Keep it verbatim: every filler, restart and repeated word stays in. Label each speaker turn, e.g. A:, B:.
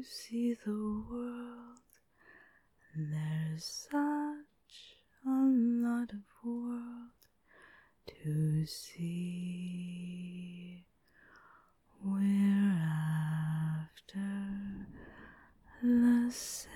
A: to see the world. There's such a lot of world to see. We're after the same